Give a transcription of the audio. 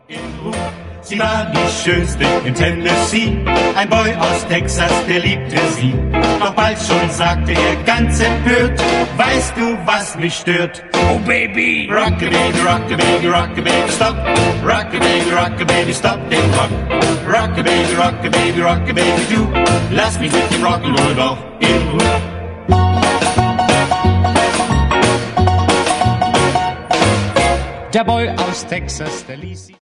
Sie war die Schönste in Tennessee, ein Boy aus Texas, der liebte sie. Doch bald schon sagte er ganz empört, weißt du, was mich stört? Oh baby, Rock-a-baby, rock-a-baby, rock-a-baby, stop. Rock-a-baby, rock-a-baby, stop den Rock. Rock-a-baby, rock-a-baby, rock-a-baby, du, lass mich mit dem Rock'n'Roll doch in Ruhe. Der Boy aus Texas, der ließ sie